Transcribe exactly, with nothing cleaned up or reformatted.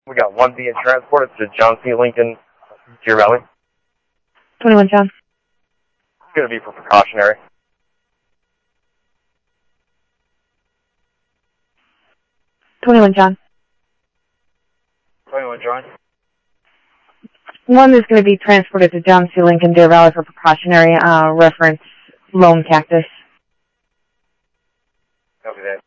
We got one being transported to John C. Lincoln, Deer Valley. twenty-one, John. It's going to be for precautionary. twenty-one, John. twenty-one, John. One is going to be transported to John C. Lincoln, Deer Valley for precautionary, uh, reference Lone Cactus. Copy that.